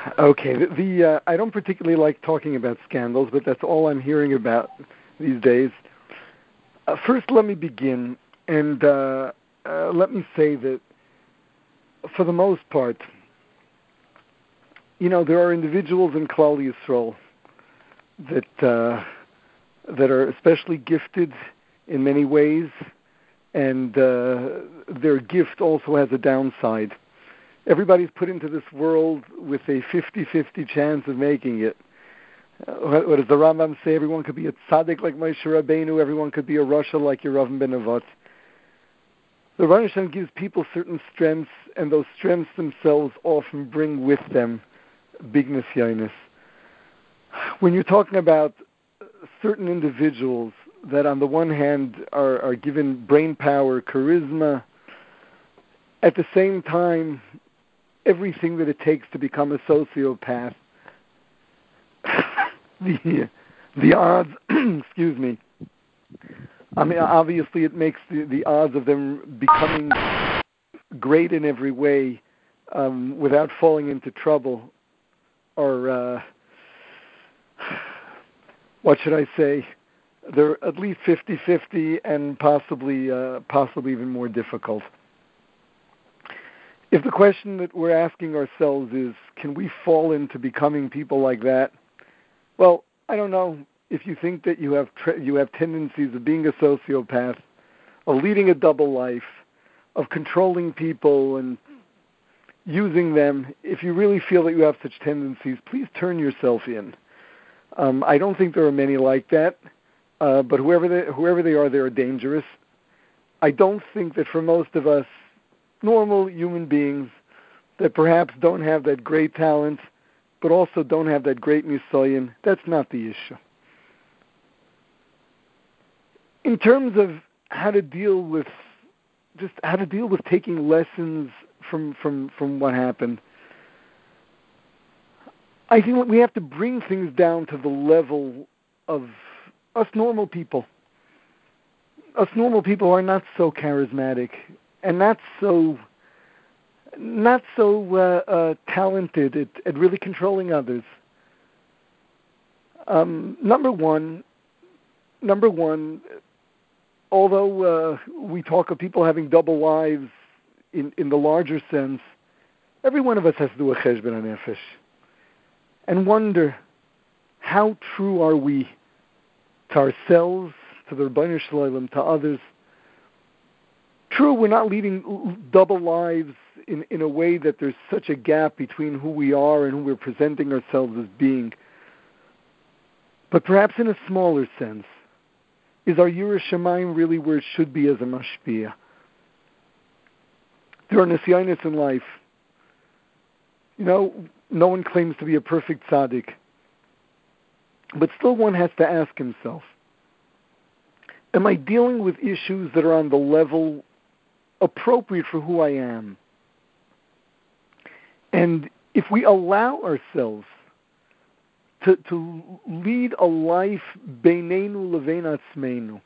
Okay, I don't particularly like talking about scandals, but that's all I'm hearing about these days. First, let me begin, and let me say that for the most part, there are individuals in Klal Yisrael that are especially gifted in many ways, and their gift also has a downside. Everybody's put into this world with a 50-50 chance of making it. What does the Rambam say? Everyone could be a tzaddik like Moshe Rabbeinu. Everyone could be a rasha like Yeravam ben Nevat. The Rebbeinu Shalom gives people certain strengths, and those strengths themselves often bring with them bigness, yayness. When you're talking about certain individuals that on the one hand are given brain power, charisma, at the same time, everything that it takes to become a sociopath, the odds, excuse me, I mean, obviously it makes the odds of them becoming great in every way without falling into trouble are, what should I say, they're at least 50-50 and possibly even more difficult. If the question that we're asking ourselves is, can we fall into becoming people like that? Well, I don't know. If you think that you have tendencies of being a sociopath, of leading a double life, of controlling people and using them, if you really feel that you have such tendencies, please turn yourself in. I don't think there are many like that, but whoever they are dangerous. I don't think that for most of us, normal human beings, that perhaps don't have that great talent, but also don't have that great nisayon, that's not the issue. In terms of how to deal with taking lessons from what happened, I think we have to bring things down to the level of us normal people. Us normal people are not so charismatic and not so talented at really controlling others. Number one, although we talk of people having double lives in the larger sense, every one of us has to do a cheshbon hanefesh and wonder, how true are we to ourselves, to the Rebbeinu Shalom, to others? True, we're not leading double lives in a way that there's such a gap between who we are and who we're presenting ourselves as being. But perhaps in a smaller sense, is our Yiras Shamayim really where it should be as a mashpia? There are nisyonos in life. No one claims to be a perfect tzaddik. But still one has to ask himself, am I dealing with issues that are on the level appropriate for who I am? And if we allow ourselves to lead a life beinenu levein atzmeinu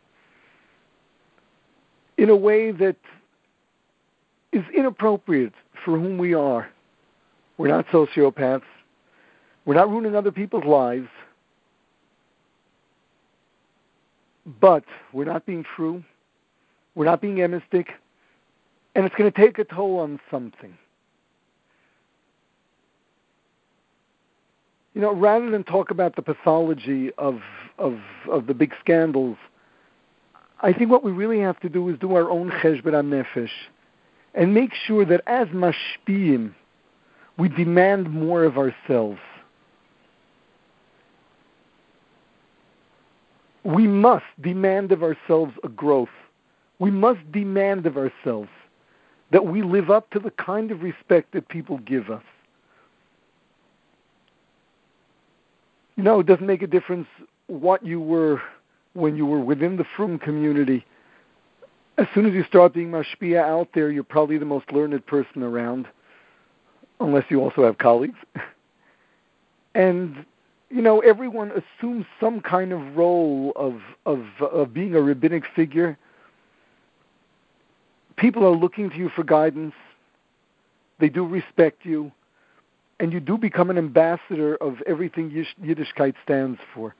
in a way that is inappropriate for whom we are. We're not sociopaths. We're not ruining other people's lives. But we're not being true. We're not being emistic. And it's going to take a toll on something. Rather than talk about the pathology of the big scandals, I think what we really have to do is do our own cheshbon hanefesh and make sure that as mashpiim, we demand more of ourselves. We must demand of ourselves a growth. We must demand of ourselves that we live up to the kind of respect that people give us. It doesn't make a difference what you were when you were within the Frum community. As soon as you start being mashpia out there, you're probably the most learned person around, unless you also have colleagues. And, everyone assumes some kind of role of being a rabbinic figure. People are looking to you for guidance. They do respect you. and you do become an ambassador of everything Yiddishkeit stands for.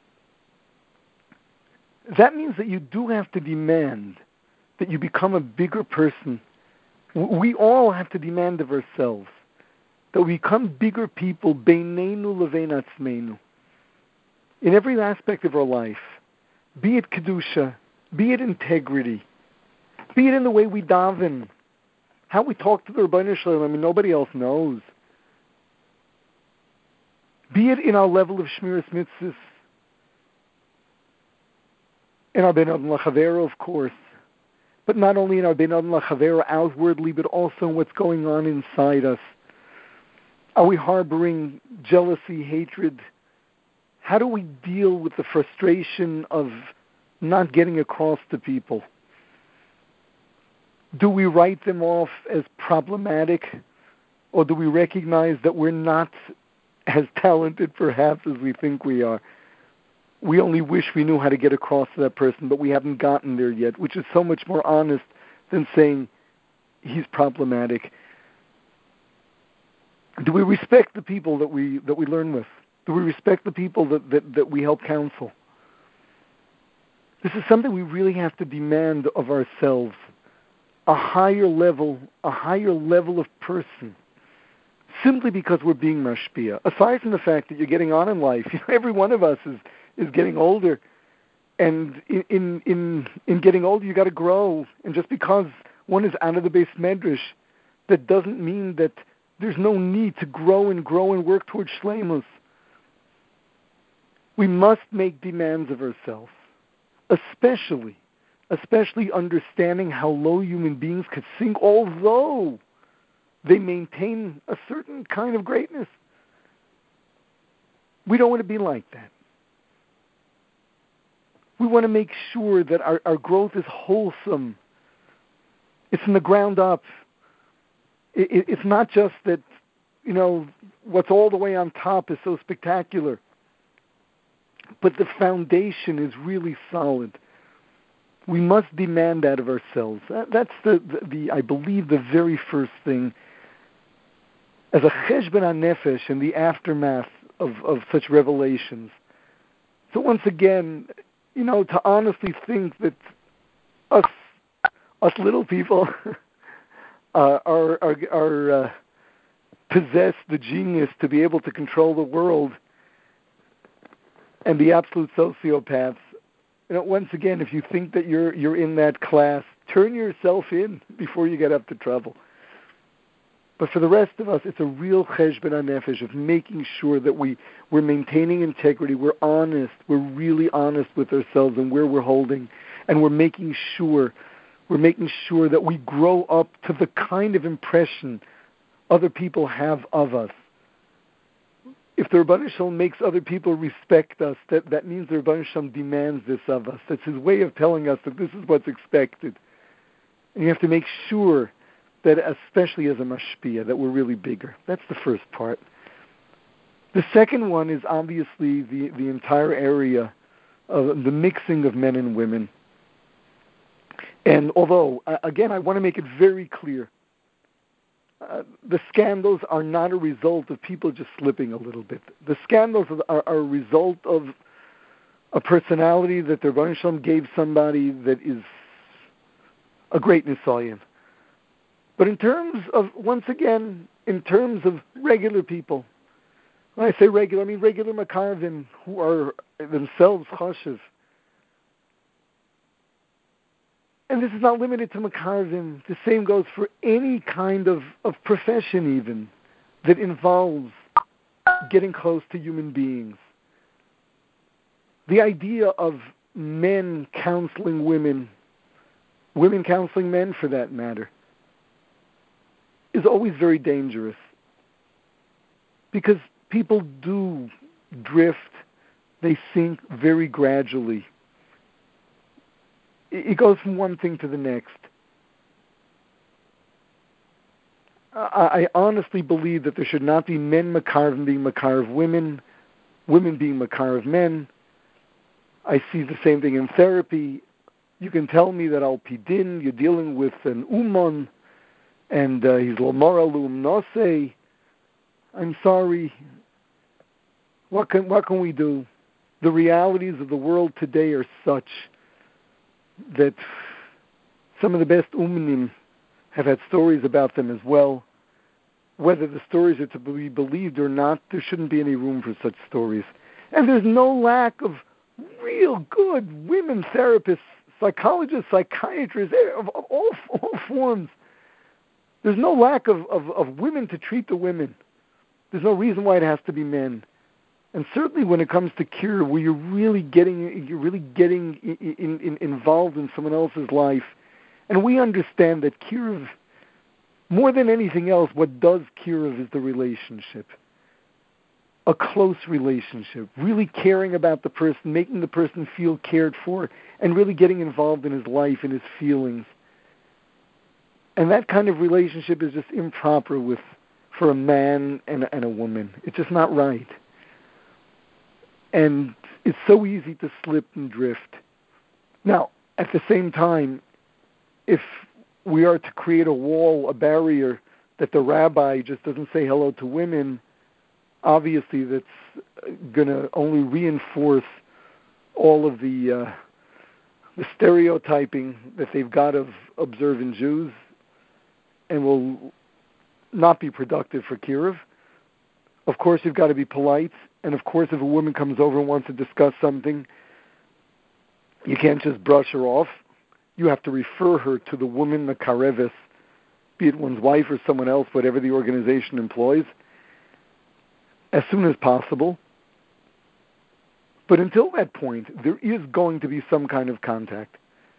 That means that you do have to demand that you become a bigger person. We all have to demand of ourselves that we become bigger people, beineinu levein atzmeinu, in every aspect of our life, be it kedusha, be it integrity, be it in the way we daven, how we talk to the Rebbeinu Shalom. I mean, nobody else knows. Be it in our level of shmiras mitzvahs, in our ben adam lachavero, of course, but not only in our ben adam lachavero outwardly, but also in what's going on inside us. Are we harboring jealousy, hatred? How do we deal with the frustration of not getting across to people? Do we write them off as problematic, or do we recognize that we're not as talented perhaps as we think we are? We only wish we knew how to get across to that person, but we haven't gotten there yet, which is so much more honest than saying he's problematic. Do we respect the people that we learn with? Do we respect the people that we help counsel? This is something we really have to demand of ourselves. A higher level of person, simply because we're being mashpia. Aside from the fact that you're getting on in life, every one of us is getting older, and in getting older, you got to grow. And just because one is out of the base medrash, that doesn't mean that there's no need to grow and work towards shleimus. We must make demands of ourselves, especially understanding how low human beings could sink, although they maintain a certain kind of greatness. We don't want to be like that. We want to make sure that our growth is wholesome. It's from the ground up. It's not just that, what's all the way on top is so spectacular, but the foundation is really solid. We must demand that of ourselves. That's the I believe, the very first thing as a cheshbon hanefesh in the aftermath of such revelations. So once again, to honestly think that us little people are possess the genius to be able to control the world and be absolute sociopaths. Once again, if you think that you're in that class, turn yourself in before you get up to trouble. But for the rest of us, it's a real cheshbon hanefesh of making sure that we're maintaining integrity, we're honest, we're really honest with ourselves and where we're holding, and we're making sure that we grow up to the kind of impression other people have of us. If the Rebbeinu Shalom makes other people respect us, that means the Rebbeinu Shalom demands this of us. That's his way of telling us that this is what's expected. And you have to make sure that, especially as a mashpia, that we're really bigger. That's the first part. The second one is obviously the entire area of the mixing of men and women. And although, again, I want to make it very clear, the scandals are not a result of people just slipping a little bit. The scandals are a result of a personality that the Rebbeinu Shalom gave somebody that is a great nisayon. But in terms of regular people, when I say regular, I mean regular makarvim who are themselves chashiv. And this is not limited to makarvim. The same goes for any kind of profession even that involves getting close to human beings. The idea of men counseling women counseling men for that matter, is always very dangerous. Because people do drift, they sink very gradually. It goes from one thing to the next. I honestly believe that there should not be men makarv being makarv women, women being makarv men. I see the same thing in therapy. You can tell me that al pidin, you're dealing with an umon, and he's lomara lum nosei, I'm sorry. What can we do? The realities of the world today are such that some of the best umnim have had stories about them as well. Whether the stories are to be believed or not, there shouldn't be any room for such stories. And there's no lack of real good women therapists, psychologists, psychiatrists, of all forms. There's no lack of women to treat the women. There's no reason why it has to be men. And certainly when it comes to cure, where you're really getting involved in someone else's life, and we understand that cure, more than anything else, what does cure is the relationship. A close relationship, really caring about the person, making the person feel cared for, and really getting involved in his life and his feelings. And that kind of relationship is just improper for a man and a woman. It's just not right. And it's so easy to slip and drift. Now, at the same time, if we are to create a wall, a barrier, that the rabbi just doesn't say hello to women, obviously that's going to only reinforce all of the stereotyping that they've got of observant Jews, and will not be productive for Kiruv. Of course, you've got to be polite, and of course, if a woman comes over and wants to discuss something, you can't just brush her off. You have to refer her to the woman, the karevis, be it one's wife or someone else, whatever the organization employs, as soon as possible. But until that point, there is going to be some kind of contact.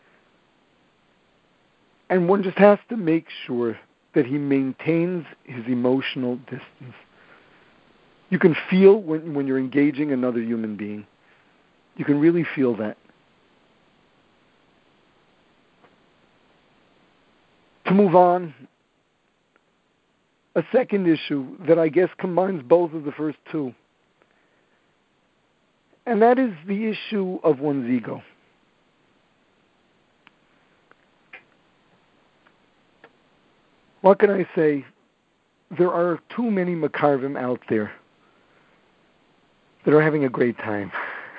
And one just has to make sure that he maintains his emotional distance. You can feel when you're engaging another human being. You can really feel that. To move on, a second issue that I guess combines both of the first two, and that is the issue of one's ego. What can I say? There are too many makarvim out there that are having a great time.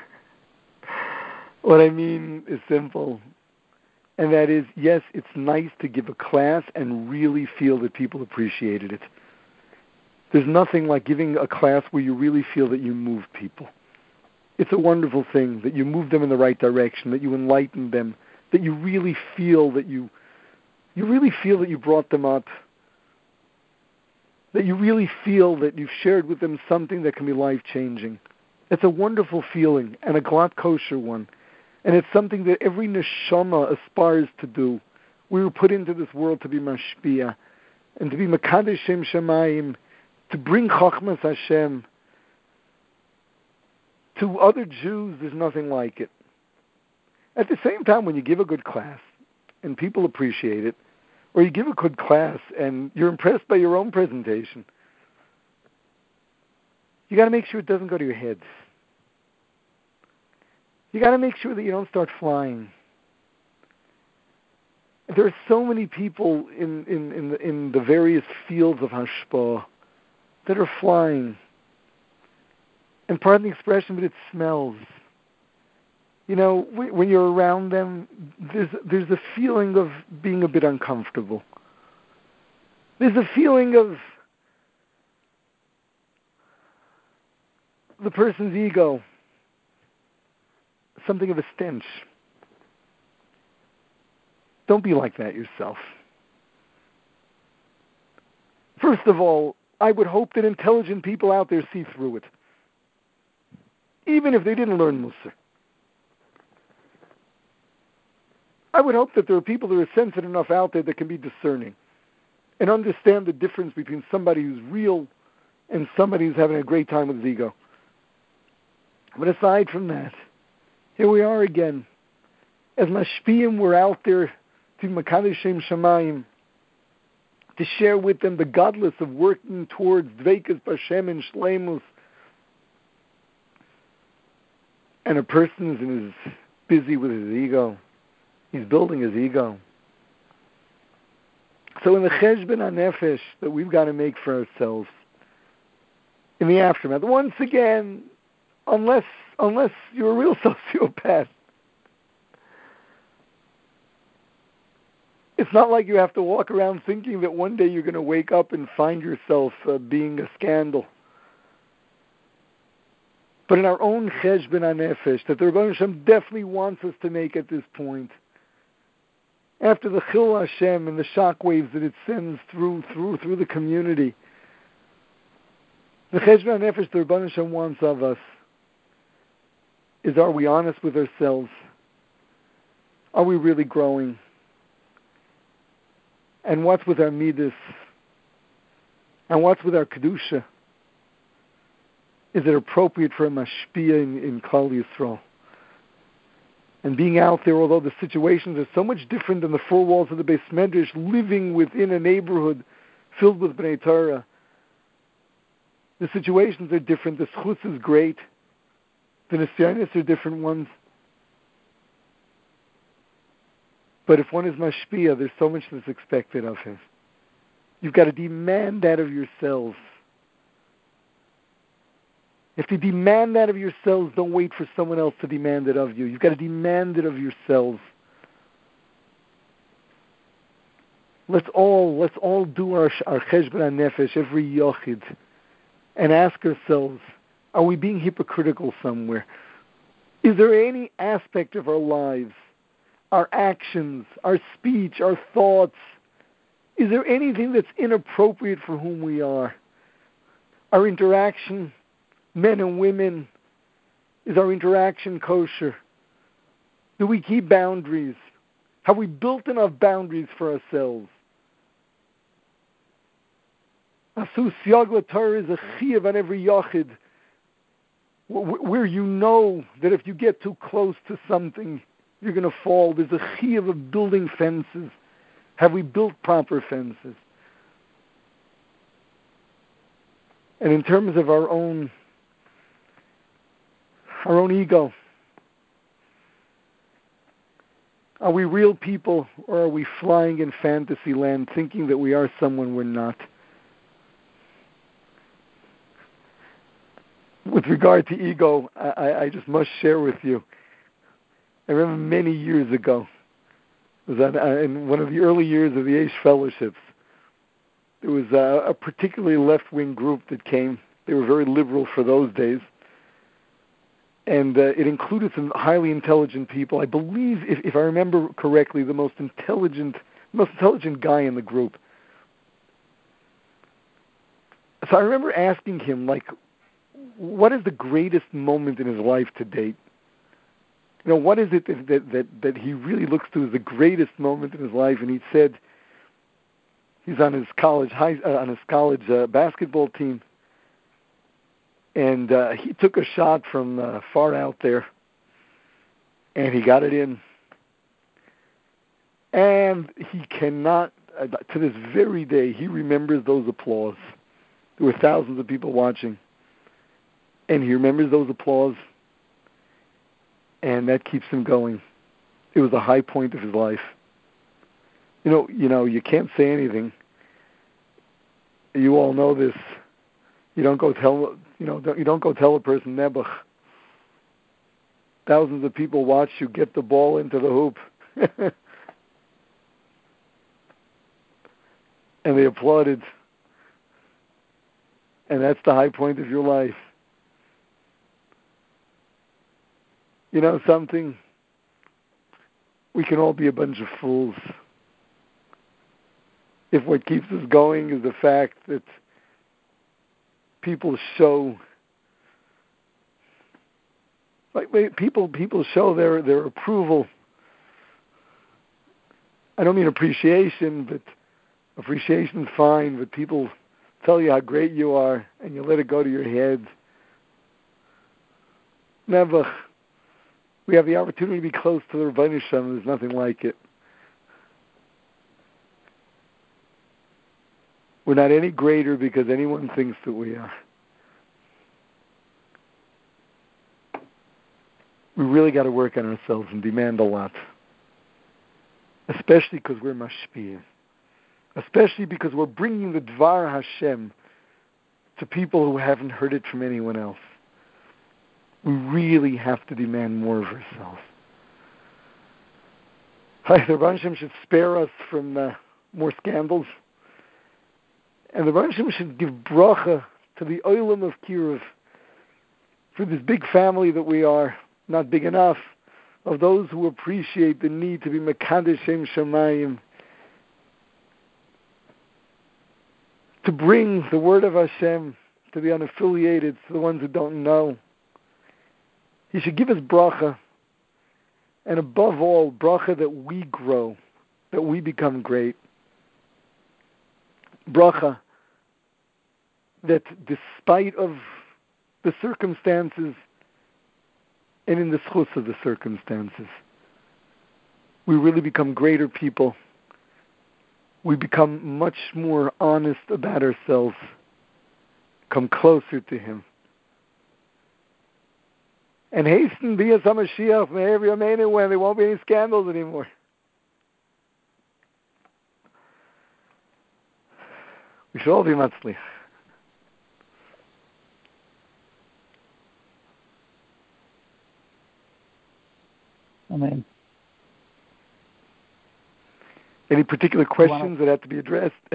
What I mean is simple, and that is, yes, it's nice to give a class and really feel that people appreciated it. There's nothing like giving a class where you really feel that you move people. It's a wonderful thing that you move them in the right direction, that you enlighten them, that you really feel that you brought them up, that you really feel that you've shared with them something that can be life-changing. It's a wonderful feeling, and a glatt kosher one. And it's something that every neshama aspires to do. We were put into this world to be mashpia, and to be makadesh shem shamayim, to bring chachmas Hashem. To other Jews, there's nothing like it. At the same time, when you give a good class, and people appreciate it, or you give a good class and you're impressed by your own presentation, you got to make sure it doesn't go to your head. You got to make sure that you don't start flying. There are so many people in the various fields of hashpah that are flying. And pardon the expression, but it smells. You know, when you're around them, there's a feeling of being a bit uncomfortable. There's a feeling of the person's ego, something of a stench. Don't be like that yourself. First of all, I would hope that intelligent people out there see through it, even if they didn't learn Musar. I would hope that there are people that are sensitive enough out there that can be discerning and understand the difference between somebody who's real and somebody who's having a great time with his ego. But aside from that, here we are again. As mashpiyim, we're out there to Makadosh Shem Shamayim, to share with them the godless of working towards Dveikas B'Hashem and Shleimus. And a person is busy with his ego. He's building his ego. So in the cheshbon hanefesh that we've got to make for ourselves, in the aftermath. Once again, unless you're a real sociopath, it's not like you have to walk around thinking that one day you're going to wake up and find yourself being a scandal. But in our own cheshbon hanefesh, that the Rebbeinu Hashem definitely wants us to make at this point, after the Chil Hashem and the shockwaves that it sends through the community, the cheshbon hanefesh the Rebbeinu Hashem wants of us is, are we honest with ourselves? Are we really growing? And what's with our midas? And what's with our kedusha? Is it appropriate for a mashpia in Klal Yisrael? And being out there, although the situations are so much different than the four walls of the Beis Medrash, living within a neighborhood filled with Bnei Torah, the situations are different. The schutz is great. The nisyanis are different ones. But if one is mashpia, there's so much that's expected of him. You've got to demand that of yourselves. If you demand that of yourselves, don't wait for someone else to demand it of you. You've got to demand it of yourselves. Let's all do our cheshbon hanefesh, every yochid, and ask ourselves, are we being hypocritical somewhere? Is there any aspect of our lives, our actions, our speech, our thoughts, is there anything that's inappropriate for whom we are? Our interaction, men and women, is our interaction kosher? Do we keep boundaries? Have we built enough boundaries for ourselves? Asu siyag l'Torah is a chiyuv on every yochid, where you know that if you get too close to something, you're going to fall. There's a chiyuv of building fences. Have we built proper fences? And in terms of our own ego, are we real people, or are we flying in fantasy land thinking that we are someone we're not? With regard to ego, I just must share with you. I remember many years ago, it was in one of the early years of the Aish Fellowships, there was a particularly left-wing group that came. They were very liberal for those days. And it included some highly intelligent people. I believe, if I remember correctly, the most intelligent guy in the group. So I remember asking him, what is the greatest moment in his life to date? What is it that he really looks to as the greatest moment in his life? And he said he's on his college basketball team, and he took a shot from far out there, and he got it in. And he cannot, to this very day, he remembers those applause. There were thousands of people watching, and he remembers those applause. And that keeps him going. It was the high point of his life. You can't say anything. You all know this. You don't go tell a person nebuch. Thousands of people watch you get the ball into the hoop, and they applauded. And that's the high point of your life. You know something? We can all be a bunch of fools if what keeps us going is the fact that people show, people show their approval. I don't mean appreciation, but appreciation's fine, but people tell you how great you are, and you let it go to your head. Never. We have the opportunity to be close to the Rebbeinu Hashem. There's nothing like it. We're not any greater because anyone thinks that we are. We really got to work on ourselves and demand a lot. Especially because we're mashpiyah. Especially because we're bringing the Dvar Hashem to people who haven't heard it from anyone else. We really have to demand more of ourselves. The Rebbe Hashem should spare us from more scandals. And the Rebbe Hashem should give bracha to the Olam of Kiruv, for this big family that we are, not big enough, of those who appreciate the need to be Mekadesh Shem Shamayim, to bring the word of Hashem to the unaffiliated, to the ones who don't know. He should give us bracha, and above all, bracha that we grow, that we become great. Bracha that despite of the circumstances and in the schus of the circumstances, we really become greater people. We become much more honest about ourselves, come closer to Him. And hasten Bias HaMashiach Me'er Yameinu, when there won't be any scandals anymore. We should all be matzliach. Amen. Any particular questions that have to be addressed? If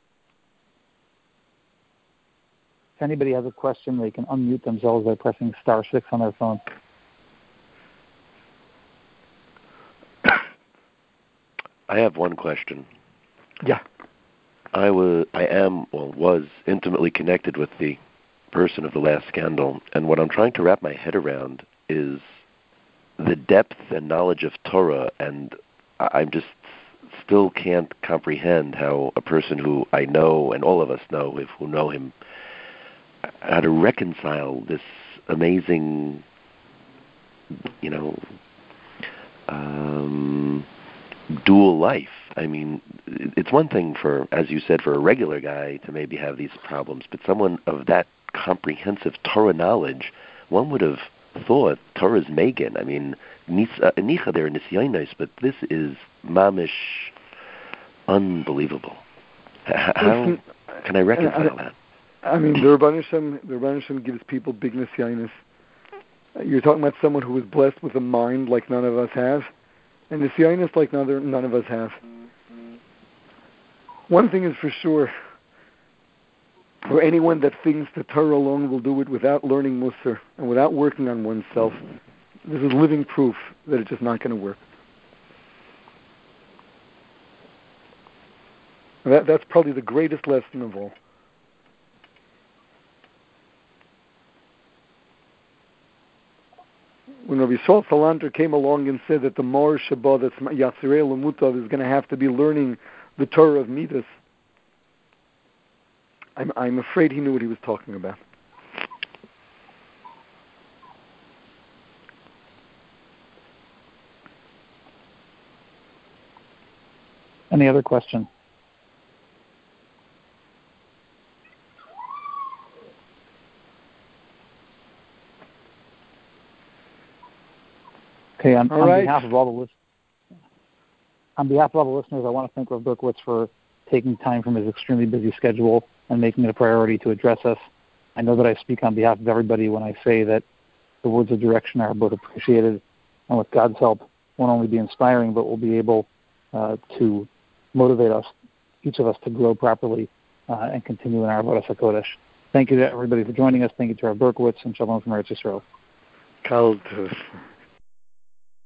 anybody has a question, they can unmute themselves by pressing *6 on their phone. I have one question. Yeah. I was intimately connected with the person of the last scandal, and what I'm trying to wrap my head around is the depth and knowledge of Torah, and I just still can't comprehend how a person who I know, and all of us know who know him, how to reconcile this amazing, dual life. I mean, it's one thing for, as you said, for a regular guy to maybe have these problems, but someone of that comprehensive Torah knowledge, one would have thought Torah's Megan. I mean, nicha there nisyonos, but this is mamish unbelievable. How can I reconcile that? I mean, the Rebbe Hashem gives people big nisyonos. You're talking about someone who was blessed with a mind like none of us have, and nisyonos like none of us have. One thing is for sure, for anyone that thinks that Torah alone will do it without learning Musar and without working on oneself, this is living proof that it's just not going to work. That's probably the greatest lesson of all. When Rabbi Yisrael Salanter came along and said that the Mar Shabbat, that's Yatzirei Lamutav, is going to have to be learning the Torah of Midas, I'm afraid he knew what he was talking about. Any other question? Okay, on behalf of all the listeners, I want to thank Rav Berkowitz for taking time from his extremely busy schedule and making it a priority to address us. I know that I speak on behalf of everybody when I say that the words of direction are both appreciated, and with God's help, won't only be inspiring, but will be able to motivate us, each of us, to grow properly and continue in our Avodas HaKodesh. Thank you to everybody for joining us. Thank you to Rav Berkowitz, and Shalom from Eretz Yisrael. Kal